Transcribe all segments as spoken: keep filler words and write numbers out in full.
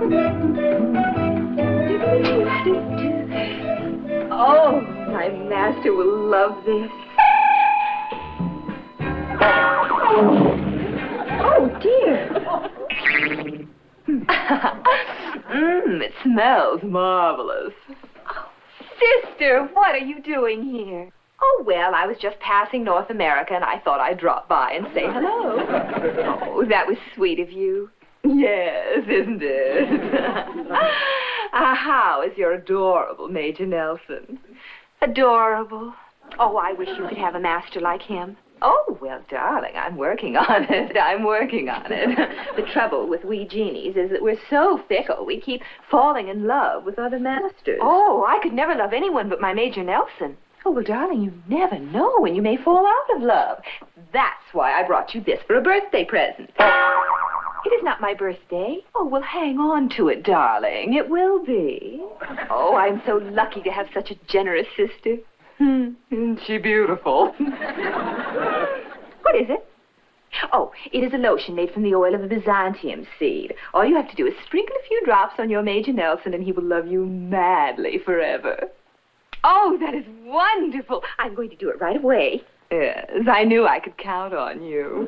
Oh, my master will love this. Oh, dear. Mmm, it smells marvelous. Oh, sister, what are you doing here? Oh, well, I was just passing North America, and I thought I'd drop by and say hello. Oh, that was sweet of you. Yes, isn't it? uh, how is your adorable Major Nelson? Adorable. Oh, I wish you could have a master like him. Oh, well, darling, I'm working on it. I'm working on it. The trouble with we genies is that we're so fickle, we keep falling in love with other masters. Oh, I could never love anyone but my Major Nelson. Oh, well, darling, you never know when you may fall out of love. That's why I brought you this for a birthday present. It is not my birthday. Oh, well, hang on to it, darling. It will be. Oh, I'm so lucky to have such a generous sister. Hmm, isn't she beautiful? What is it? Oh, it is a lotion made from the oil of the Byzantium seed. All you have to do is sprinkle a few drops on your Major Nelson, and he will love you madly forever. Oh, that is wonderful. I'm going to do it right away. Yes, I knew I could count on you.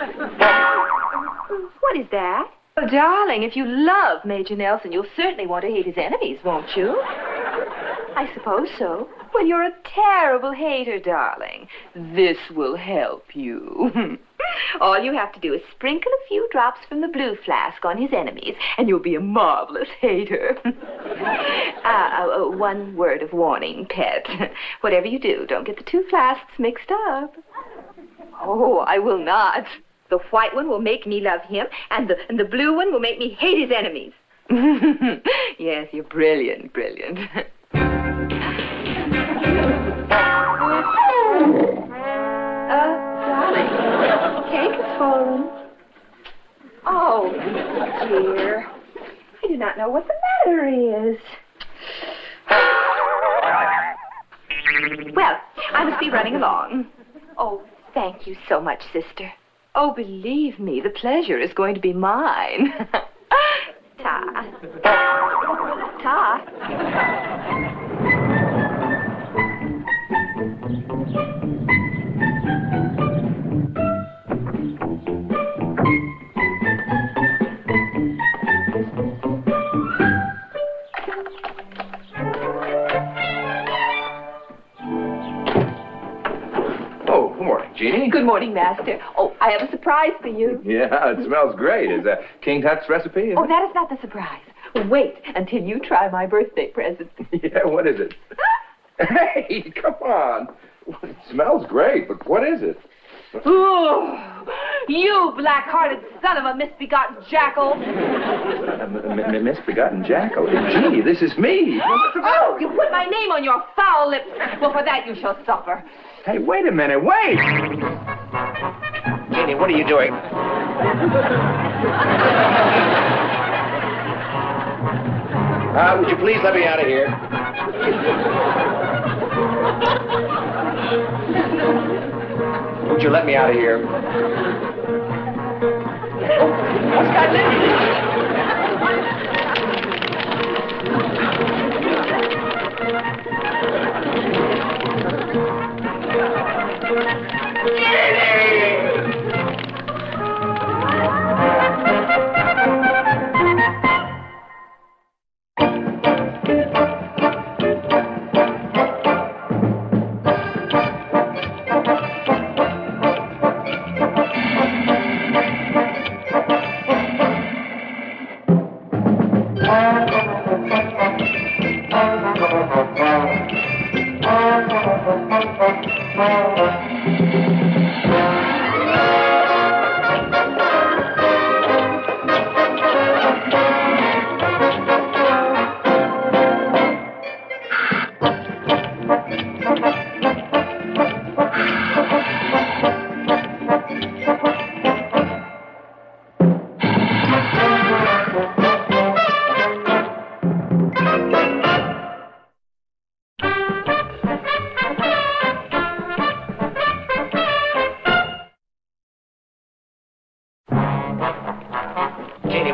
What is that? Well, darling, if you love Major Nelson, you'll certainly want to hate his enemies, won't you? I suppose so. Well, you're a terrible hater, darling. This will help you. All you have to do is sprinkle a few drops from the blue flask on his enemies, and you'll be a marvelous hater. uh, uh, one word of warning, pet. Whatever you do, don't get the two flasks mixed up. Oh, I will not. The white one will make me love him, and the, and the blue one will make me hate his enemies. Yes, you're brilliant, brilliant. Uh, darling, cake has fallen. Oh, dear. I do not know what the matter is. Well, I must be running along. Oh, thank you so much, sister. Oh, believe me, the pleasure is going to be mine. Ta. Ta. Jeannie? Good morning, Master. Oh, I have a surprise for you. Yeah, it smells great. Is that King Tut's recipe? Is Oh, it? that is not the surprise. Wait until you try my birthday present. Yeah, what is it? Hey, come on. It smells great, but what is it? Ooh, you black-hearted son of a misbegotten jackal. Uh, m- m- misbegotten jackal? Jeannie, this is me. Oh, you put my name on your foul lips. Well, for that you shall suffer. Hey, wait a minute, wait! Jeannie, what are you doing? Uh, would you please let me out of here? Would you let me out of here? What's that?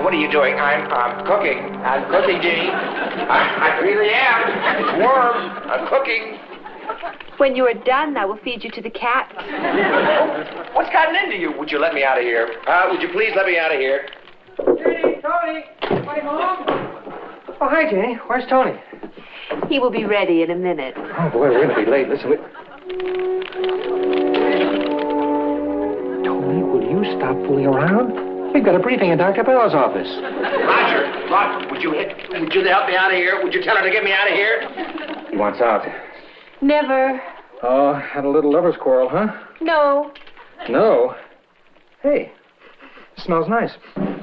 What are you doing? I'm, I'm cooking. I'm cooking, Jeannie. I, I really am. It's warm. I'm cooking. When you are done, I will feed you to the cat. What's gotten into you? Would you let me out of here? Uh, would you please let me out of here? Jeannie, Tony, anybody home? Oh, hi, Jeannie. Where's Tony? He will be ready in a minute. Oh, boy, we're going to be late. Listen, we... Tony, will you stop fooling around? We've got a briefing in Doctor Bell's office. Roger, Roger, would you hit, would you help me out of here? Would you tell her to get me out of here? He wants out. Never. Oh, had a little lover's quarrel, huh? No. No. Hey, smells nice.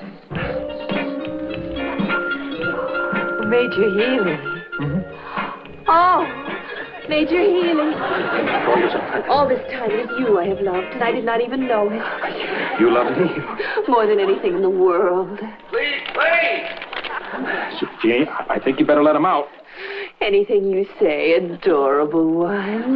Major Healy. Mm-hmm. Oh, Major Healy. All this time it is you I have loved, and I did not even know it. You love me? More than anything in the world. Please, please. Jeannie, I think you better let him out. Anything you say, adorable one.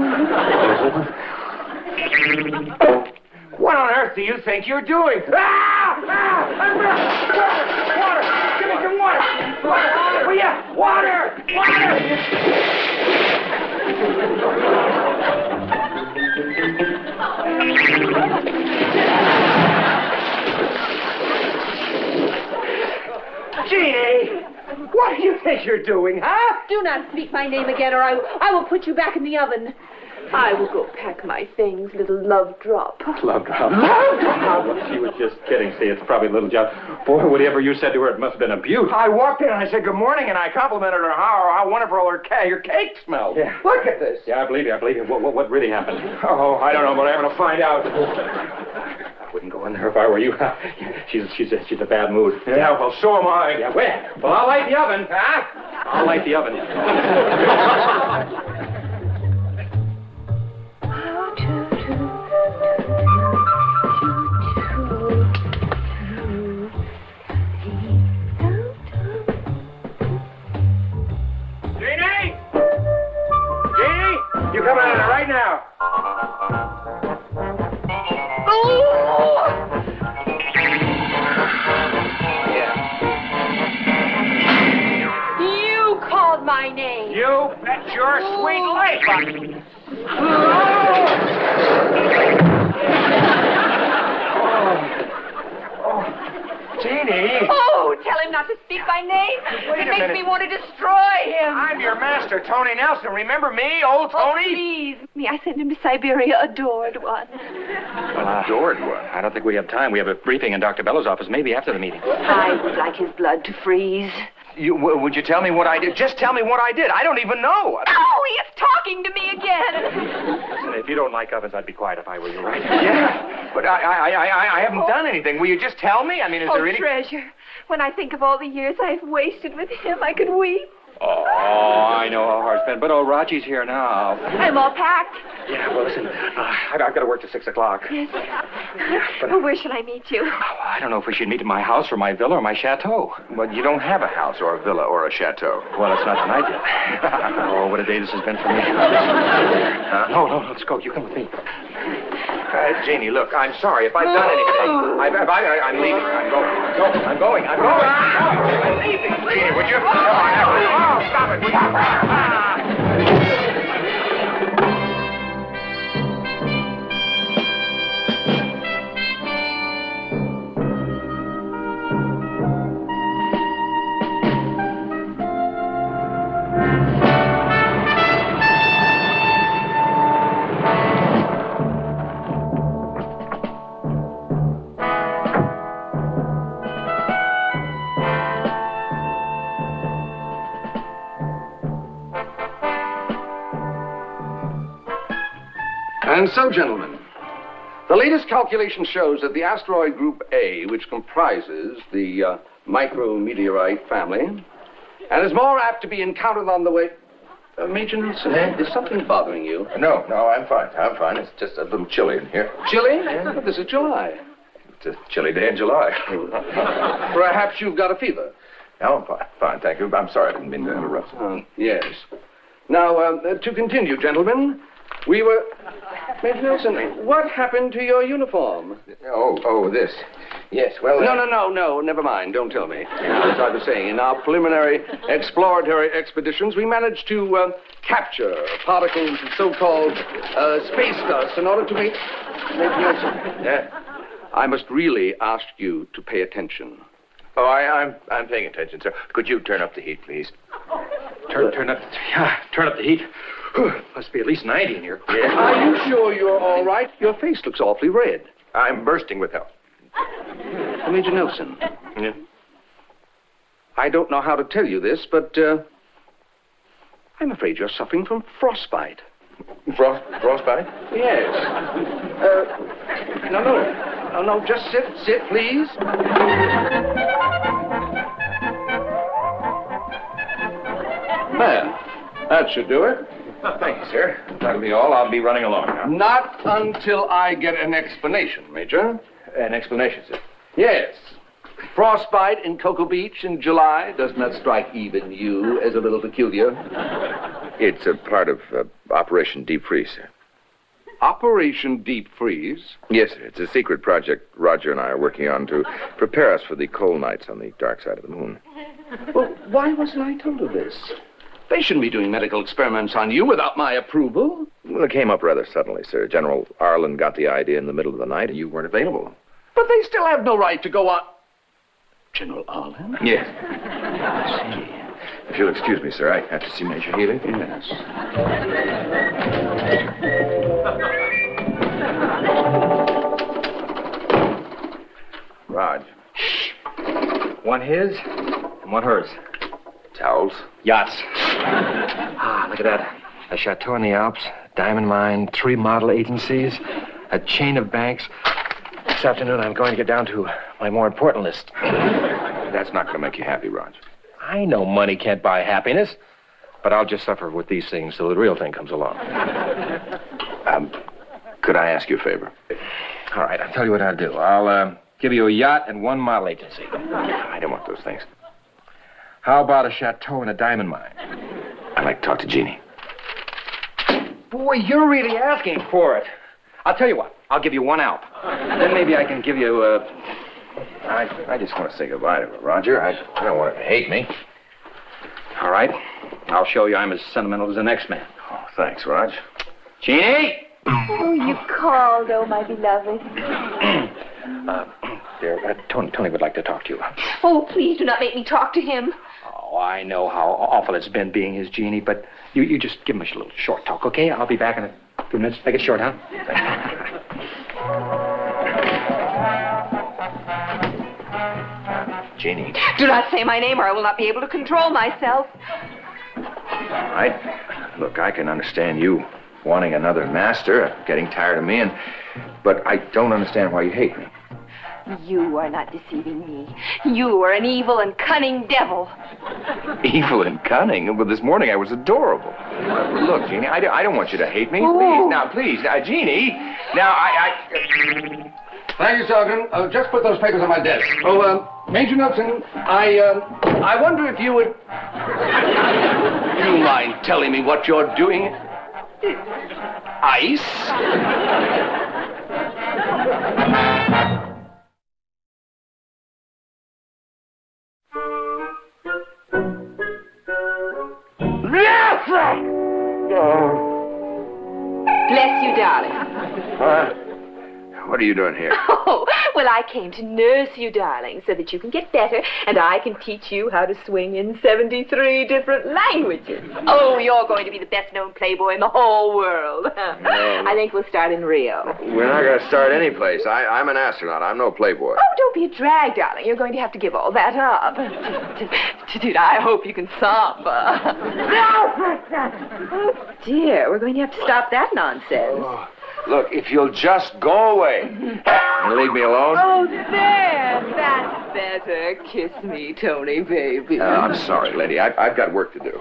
What on earth do you think you're doing? Ah! Ah! Water! Water! Give me some water! Water! Will ya? Water! Water! Jeannie! What do you think you're doing, huh? Do not speak my name again, or I, I will put you back in the oven. I will go pack my things, little love drop. Love drop. Love drop? She was just kidding. See, it's probably a little job. Boy, whatever you said to her, it must have been a beaut. I walked in and I said good morning, and I complimented her how, how wonderful her, ca- her cake smelled. Yeah. Look at this. Yeah, I believe you. I believe you. What, what, what really happened? Oh, I don't know, but I'm going to find out. I wouldn't go in there if I were you. she's she's a, she's a bad mood. Yeah, well, so am I. Yeah, well, well, I'll light the oven. Huh? I'll light the oven. Jeannie? Jeannie? You coming in right now. You called my name. You bet your sweet life on Jeannie! Oh, tell him not to speak my name. Wait it a makes minute. me want to destroy him. I'm your master, Tony Nelson. Remember me, old Oh, Tony? please. Me, I sent him to Siberia, adored one. Uh, Adored one. I don't think we have time. We have a briefing in Doctor Bellow's office, maybe after the meeting. I would like his blood to freeze. You, w- would you tell me what I did? Just tell me what I did. I don't even know. Oh, he is talking to me again. Listen, if you don't like ovens, I'd be quiet if I were you, right? Yeah, but I, I, I, I, I haven't done anything. Will you just tell me? I mean, is Oh, there any... treasure. When I think of all the years I have wasted with him, I could weep. Oh, I know how hard it's been. But, oh, Raji's here now. I'm all packed. Yeah, well, listen, uh, I've, I've got to work till six o'clock. Yes. but- Well, where shall I meet you? Oh, I don't know if we should meet at my house or my villa or my chateau. But you don't have a house or a villa or a chateau. Well, it's not tonight yet. Oh, what a day this has been for me. Uh, no, no, let's go. You come with me. Uh, Jeannie, look, I'm sorry if I've done anything. I, I, I, I'm leaving. I'm going. I'm going. I'm going. I'm going. I'm leaving. Jeannie, would you? Come on. Oh, stop it. Would you? And so, gentlemen, the latest calculation shows that the asteroid group A, which comprises the uh, micrometeorite family, and is more apt to be encountered on the way... Uh, Major Nelson, is something bothering you? No, no, I'm fine. I'm fine. It's just a little chilly in here. Chilly? But this is July. It's a chilly day in July. Perhaps you've got a fever. No, I'm fine. Fine, thank you. I'm sorry I didn't mean to interrupt. Uh, yes. Now, uh, to continue, gentlemen, we were... Major Nelson, what happened to your uniform? Oh, oh, this. Yes, well... Uh... No, no, no, no, never mind. Don't tell me. As I was saying, in our preliminary exploratory expeditions, we managed to uh, capture particles of so-called uh, space dust in order to make... make Nelson. Yeah. I must really ask you to pay attention. Oh, I, I'm I'm paying attention, sir. Could you turn up the heat, please? Turn, turn up, yeah, turn up the heat. Whew, must be at least ninety in here. Yeah. Are you sure you're all right? Your face looks awfully red. I'm bursting with health. Major Nelson. Yeah. I don't know how to tell you this, but uh, I'm afraid you're suffering from frostbite. Frost, frostbite? Yes. Uh, no, no. No, no, just sit, sit, please. There. That should do it. Thank you, sir. That'll be all. I'll be running along now. Not until I get an explanation, Major. An explanation, sir? Yes. Frostbite in Cocoa Beach in July. Doesn't that strike even you as a little peculiar? It's a part of uh, Operation Deep Freeze, sir. Operation Deep Freeze? Yes, sir. It's a secret project Roger and I are working on to prepare us for the cold nights on the dark side of the moon. Well, why wasn't I told of this? They shouldn't be doing medical experiments on you without my approval. Well, it came up rather suddenly, sir. General Arlen got the idea in the middle of the night, and you weren't available. But they still have no right to go on. General Arlen? Yes. I see. If you'll excuse me, sir, I have to see Major Healy. Yes. Raj. One his and one hers. Towels? Yachts. Ah, look at that. A chateau in the Alps, diamond mine, three model agencies, a chain of banks. This afternoon I'm going to get down to my more important list. That's not going to make you happy, Raj. I know money can't buy happiness, but I'll just suffer with these things till the real thing comes along. Um, could I ask you a favor? All right, I'll tell you what I'll do. I'll uh, give you a yacht and one model agency. I don't want those things. How about a chateau and a diamond mine? I'd like to talk to Jeannie. Boy, you're really asking for it. I'll tell you what. I'll give you one Alp. Then maybe I can give you a... I, I just want to say goodbye to her, Roger. I, I don't want her to hate me. All right. I'll show you I'm as sentimental as the next man. Oh, thanks, Raj. Jeannie! Oh, you called, oh, my beloved. uh, dear, uh, Tony, Tony would like to talk to you. Oh, please do not make me talk to him. Oh, I know how awful it's been being his Jeannie, but you, you just give him a little short talk, okay? I'll be back in a few minutes. Make it short, huh? Jeannie. Do not say my name or I will not be able to control myself. All right. Look, I can understand you wanting another master, getting tired of me, and but I don't understand why you hate me. You are not deceiving me. You are an evil and cunning devil. Evil and cunning? Well, this morning I was adorable. Uh, look, Jeannie, I, do, I don't want you to hate me. Please, now, please. Uh, Jeannie, now, I... I... Thank you, Sergeant. Uh, just put those papers on my desk. Oh, uh, Major Nelson, I, uh, I wonder if you would... Do you mind telling me what you're doing? Ice? Bless you, darling. Huh? What are you doing here? Oh, well, I came to nurse you, darling, so that you can get better, and I can teach you how to swing in seventy-three different languages. Oh, you're going to be the best-known playboy in the whole world. No. I think we'll start in Rio. We're not going to start any place. I, I'm an astronaut. I'm no playboy. Oh, don't be a drag, darling. You're going to have to give all that up. Dude, I hope you can samba. Oh, dear, we're going to have to stop that nonsense. Oh. Look, if you'll just go away and leave me alone. Oh, there. That's better. Kiss me, Tony, baby. Uh, I'm sorry, lady. I, I've got work to do.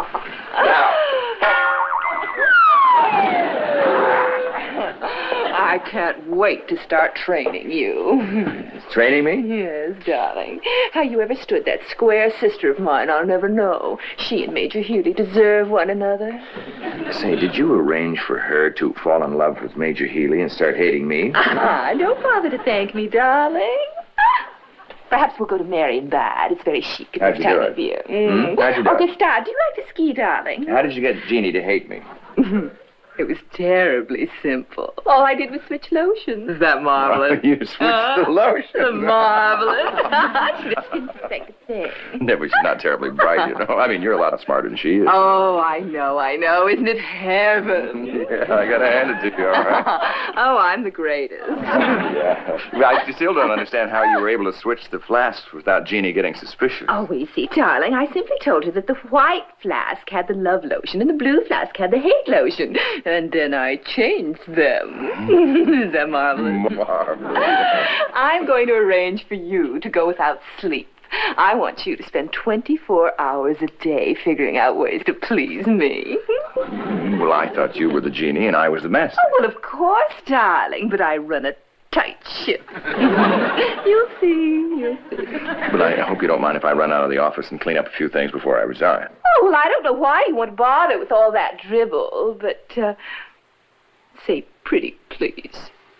Now. I I can't wait to start training you. Training me? Yes, darling. How you ever stood that square sister of mine, I'll never know. She and Major Healy deserve one another. Say, did you arrange for her to fall in love with Major Healy and start hating me? Ah, don't bother to thank me, darling. Perhaps we'll go to Marienbad. It's very chic at How'd this you do time it? of year. Hmm? How'd you do oh, it? Gustave, do you like to ski, darling? How did you get Jeannie to hate me? It was terribly simple. All I did was switch lotions. Is that marvelous? Oh, you switched Uh, the lotion. Marvelous. She didn't think a thing. Never, she's not terribly bright, you know. I mean, you're a lot smarter than she is. Oh, I know, I know. Isn't it heaven? Yeah, I gotta hand it to you, all right. Oh, I'm the greatest. Yeah. Well, I still don't understand how you were able to switch the flasks without Jeannie getting suspicious. Oh, we see, darling. I simply told her that the white flask had the love lotion and the blue flask had the hate lotion. And then I changed them. Is that marvelous? Marvelous. I'm going to arrange for you to go without sleep. I want you to spend twenty-four hours a day figuring out ways to please me. Well, I thought you were the genie and I was the master. Oh, well, of course, darling, but I run a tight ship. You'll see, you'll see. But I hope you don't mind if I run out of the office and clean up a few things before I resign. Oh, well, I don't know why you want to bother with all that dribble, but, uh, say pretty please.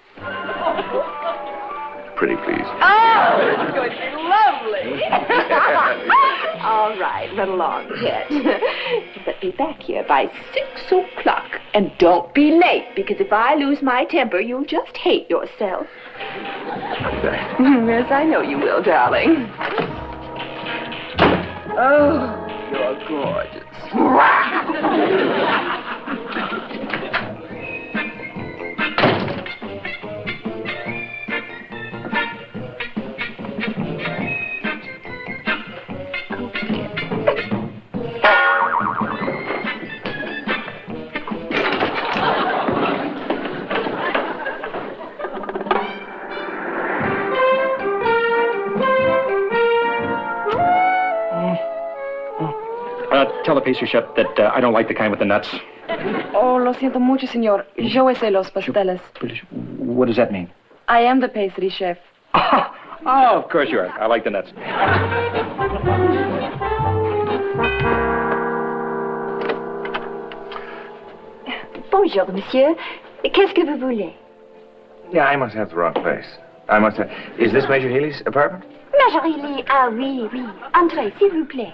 Pretty please. Oh, this is going to be lovely. All right, run along, pet. But be back here by six o'clock. And don't be late, because if I lose my temper, you'll just hate yourself. Yes, I know you will, darling. Oh, you're gorgeous. Tell the pastry chef that uh, I don't like the kind with the nuts. Oh, lo siento mucho, señor. Yo hice los pasteles. What does that mean? I am the pastry chef. Oh, of course you are. I like the nuts. Bonjour, monsieur. Qu'est-ce que vous voulez? Yeah, I must have the wrong place. I must have... Is this Major Healy's apartment? Major Healy, ah oui, oui. Entrez, s'il vous plaît.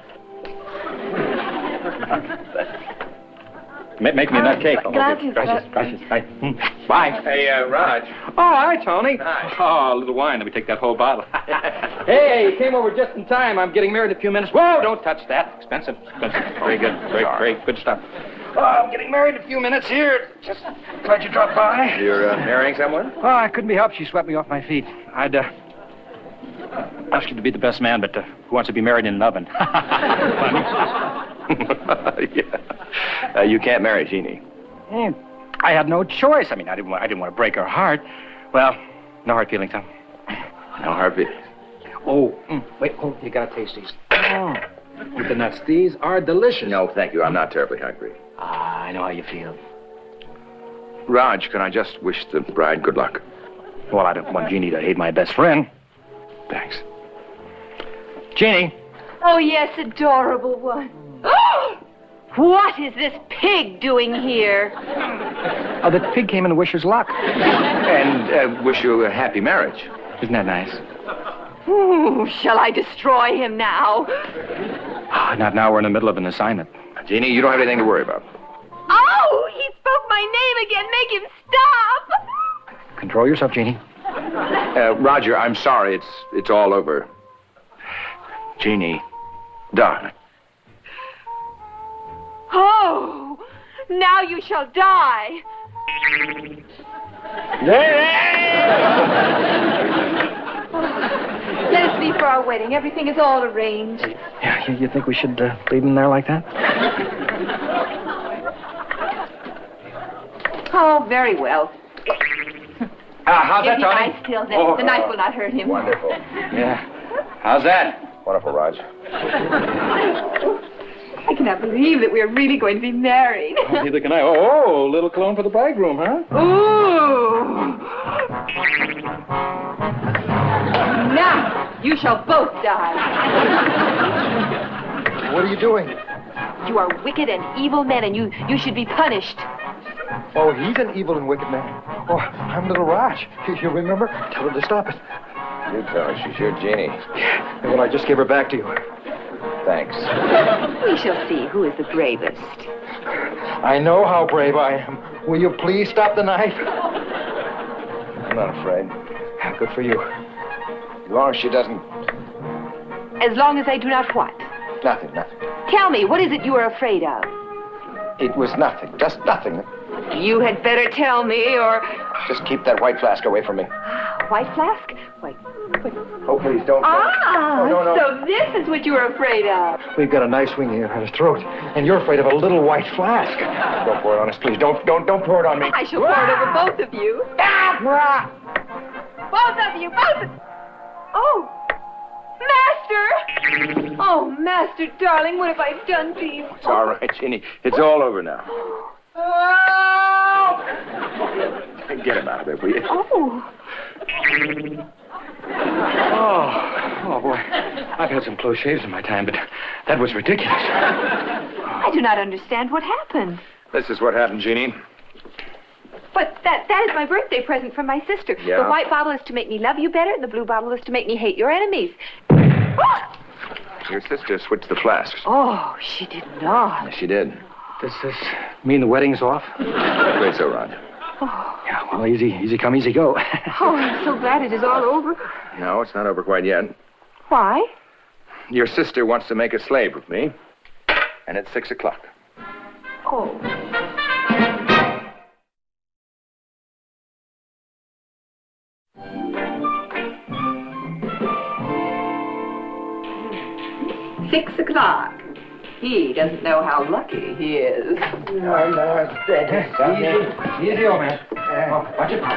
Make, make me a nut cake. Oh, Gracias, gracias, gracias. Bye. Hmm. Bye. Hey, uh, Raj. Oh, hi, Tony. Hi. Oh, a little wine. Let me take that whole bottle. Hey, you came over just in time. I'm getting married in a few minutes. Whoa, don't touch that. Expensive. Expensive. Very good. Very, very good stuff. Oh, I'm getting married in a few minutes here. Just glad you dropped by. You're uh, marrying someone? Oh, I couldn't be helped. She swept me off my feet. I'd uh, ask you to be the best man, but uh, who wants to be married in an oven? Yeah. Uh, you can't marry Jeannie. Hmm. I had no choice. I mean, I didn't want, I didn't want to break her heart. Well, no hard feelings, huh? No hard feelings. Oh, mm, wait, oh, you gotta taste these. Oh, with the nuts. These are delicious. No, thank you. I'm not terribly hungry. Ah, I know how you feel. Raj, can I just wish the bride good luck? Well, I don't want Jeannie to hate my best friend. Thanks. Jeannie. Oh, yes, adorable one. What is this pig doing here? Oh, the pig came in the wisher's luck. And uh, wish you a happy marriage. Isn't that nice? Ooh, shall I destroy him now? Ah, not now. We're in the middle of an assignment. Jeannie, you don't have anything to worry about. Oh, he spoke my name again. Make him stop. Control yourself, Jeannie. Uh, Roger, I'm sorry. It's it's all over. Jeannie, darling. Oh, now you shall die. Let us leave for our wedding. Everything is all arranged. Yeah, you, you think we should uh, leave him there like that? Oh, very well. Ah, how's If that, he Tony? lies still, then Oh, the knife uh, will not hurt him. Wonderful. Yeah. How's that? Wonderful, Raj. I cannot believe that we are really going to be married. Neither can I. Oh, oh, little cologne for the bridegroom, huh? Ooh. You shall both die. What are you doing? You are wicked and evil men, and you, you should be punished. Oh, he's an evil and wicked man. Oh, I'm Little Rosh. You, you remember? Tell her to stop it. You tell her she's your Jeannie. Yeah, well, I just gave her back to you. Thanks. We shall see who is the bravest. I know how brave I am. Will you please stop the knife? I'm not afraid. Good for you. As long as she doesn't... As long as I do not what? Nothing, nothing. Tell me, what is it you are afraid of? It was nothing, just nothing. You had better tell me, or... Just keep that white flask away from me. White flask? White... White... Oh, please, don't... Ah, oh, no, no. So this is what you were afraid of. We've got a nice wing here at his throat, and you're afraid of a little white flask. Don't pour it on us, please. Don't, don't, don't pour it on me. I shall pour it over both of you. Ah! Both of you, both of you. Oh, Master! Oh, Master, darling, what have I done to you? It's all right, Jeannie. It's all over now. Oh! Get him out of there, will you? Oh. Oh, oh, boy. I've had some close shaves in my time, but that was ridiculous. I do not understand what happened. This is what happened, Jeannie. But that that is my birthday present from my sister. Yeah. The white bottle is to make me love you better, and the blue bottle is to make me hate your enemies. Oh, Your sister switched the flasks. oh she did not. Yes, she did. Does this mean the wedding's off? Wait so, Rod. Yeah, well, easy, easy come, easy go. Oh, I'm so glad it is all over. No, it's not over quite yet. Why? Your sister wants to make a slave of me, and it's six o'clock. Oh. Six o'clock. He doesn't know how lucky he is. No, no, it's dead. Easy, easy, old man. Oh, watch it, Pop.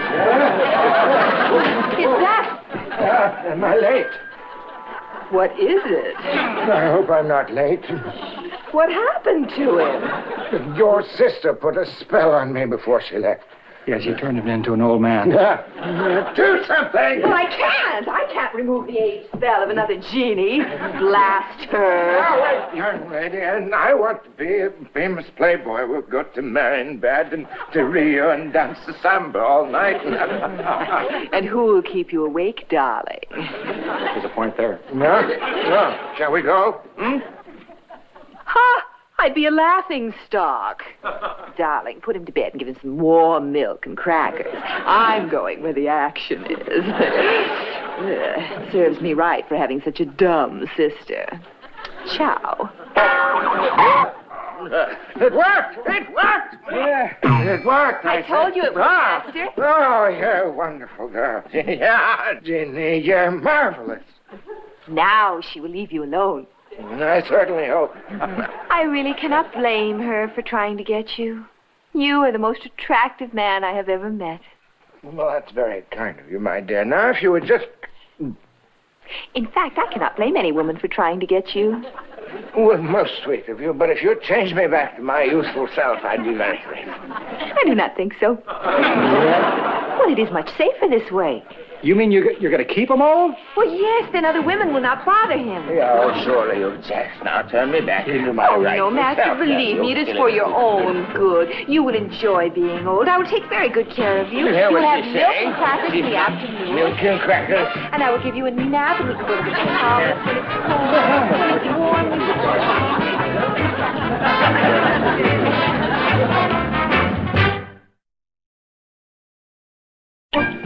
Is that? Uh, am I late? What is it? I hope I'm not late. What happened to him? Your sister put a spell on me before she left. Yes, you turned him into an old man. Do something! Well, I can't. I can't remove the age spell of another genie. Blast her. Now, wait, young lady, and I want to be a famous playboy. We'll go to Marienbad and to Rio and dance the samba all night. And who will keep you awake, darling? There's a point there. No? No. Shall we go? Hmm? Ha! I'd be a laughing stock. Darling, put him to bed and give him some warm milk and crackers. I'm going where the action is. Ugh, serves me right for having such a dumb sister. Ciao. It worked! It worked! Yeah, it worked. I told you it would, Ah. Master. Oh, you're a wonderful girl. Yeah, Ginny, you're marvelous. Now she will leave you alone. I certainly hope. I really cannot blame her for trying to get you. You are the most attractive man I have ever met. Well, that's very kind of you, my dear. Now, if you would just... In fact, I cannot blame any woman for trying to get you. Well, most sweet of you, but if you'd change me back to my youthful self, I'd be very grateful. I do not think so. Well, it is much safer this way. You mean you're, you're going to keep them all? Well, yes, then other women will not bother him. Oh, surely you'll just now turn me back into my Oh, rightful no, Master, self. believe me, it is for your own good. You will enjoy being old. I will take very good care of you. You hear will what have she's milk saying? and crackers in the afternoon. Milk and crackers. And I will give you a nap, and we can go to the palace when it's cold, when it's warm. When it's